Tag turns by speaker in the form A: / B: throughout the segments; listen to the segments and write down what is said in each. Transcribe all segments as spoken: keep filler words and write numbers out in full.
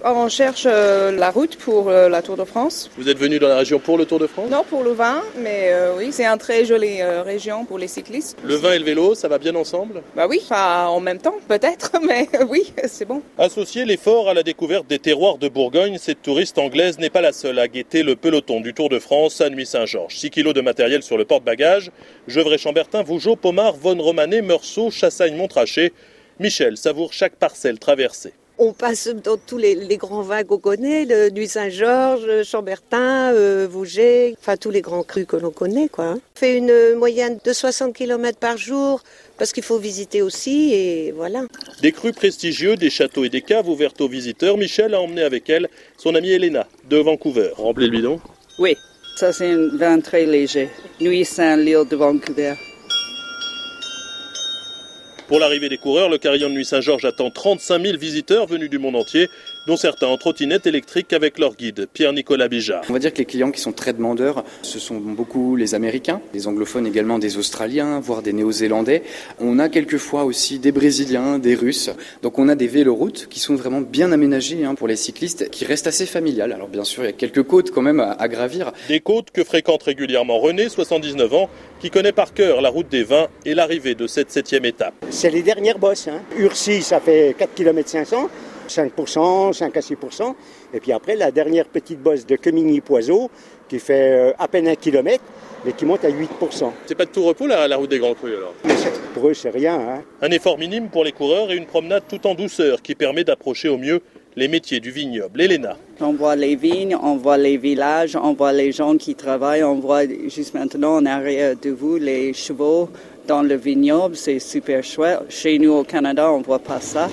A: On cherche euh, la route pour euh, la Tour de France.
B: Vous êtes venu dans la région pour le Tour de France ?
A: Non, pour le vin, mais euh, oui, c'est une très jolie euh, région pour les cyclistes.
B: Le vin et le vélo, ça va bien ensemble ?
A: Bah oui, pas en même temps peut-être, mais oui, c'est bon.
B: Associer l'effort à la découverte des terroirs de Bourgogne, cette touriste anglaise n'est pas la seule à guetter le peloton du Tour de France à Nuits-Saint-Georges. six kilos de matériel sur le porte-bagages. Gevrey-Chambertin, Vougeot, Pomard, Vonne-Romanée, Meursault, Chassagne-Montrachet. Michel savoure chaque parcelle traversée.
C: On passe dans tous les, les grands vins qu'on connaît, le Nuits-Saint-Georges, Chambertin, euh, Vouget, enfin tous les grands crus que l'on connaît, quoi. On fait une moyenne de soixante kilomètres par jour, parce qu'il faut visiter aussi, et voilà.
B: Des crus prestigieux, des châteaux et des caves ouvertes aux visiteurs. Michel a emmené avec elle son amie Elena, de Vancouver. Rempli le bidon ?
D: Oui, ça c'est un vin très léger. Nuits-Saint-L'île de Vancouver.
B: Pour l'arrivée des coureurs, le carillon de Nuits-Saint-Georges attend trente-cinq mille visiteurs venus du monde entier, dont certains en trottinette électrique avec leur guide, Pierre-Nicolas Bijard.
E: On va dire que les clients qui sont très demandeurs, ce sont beaucoup les Américains, les anglophones également, des Australiens, voire des Néo-Zélandais. On a quelquefois aussi des Brésiliens, des Russes. Donc on a des véloroutes qui sont vraiment bien aménagées hein, pour les cyclistes, qui restent assez familiales. Alors bien sûr, il y a quelques côtes quand même à, à gravir.
B: Des côtes que fréquente régulièrement René, soixante-dix-neuf ans, qui connaît par cœur la route des vins et l'arrivée de cette septième étape.
F: C'est les dernières bosses. Hein. Urcy, ça fait quatre kilomètres cinq cents, cinq pour cent, cinq à six pour cent. Et puis après, la dernière petite bosse de Quemigny-Poiseau, qui fait à peine un kilomètre, mais qui monte à huit pour cent.
B: C'est pas de tout repos la, la route des Grands Crus alors ?
F: Mais pour eux, c'est rien. Hein.
B: Un effort minime pour les coureurs et une promenade tout en douceur qui permet d'approcher au mieux les métiers du vignoble. Elena.
D: On voit les vignes, on voit les villages, on voit les gens qui travaillent, on voit juste maintenant en arrière de vous les chevaux dans le vignoble, c'est super chouette. Chez nous au Canada, on ne voit pas ça.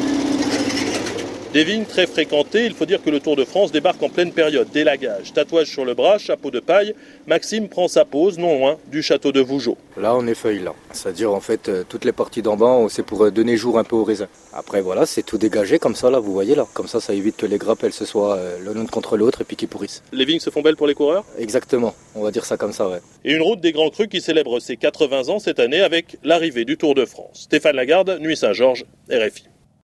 B: Des vignes très fréquentées, il faut dire que le Tour de France débarque en pleine période. Délagage, tatouage sur le bras, chapeau de paille. Maxime prend sa pause non loin du château de Vougeot.
G: Là, on est feuille là. C'est-à-dire, en fait, toutes les parties d'en bas, c'est pour donner jour un peu au raisin. Après, voilà, c'est tout dégagé comme ça, là, vous voyez là. Comme ça, ça évite que les grappes, elles se soient l'une contre l'autre et puis qu'ils pourrissent.
B: Les vignes se font belles pour les coureurs ?
G: Exactement, on va dire ça comme ça, ouais.
B: Et une route des Grands Crus qui célèbre ses quatre-vingts ans cette année avec l'arrivée du Tour de France. Stéphane Lagarde, Nuits-Saint-Georges, R F I.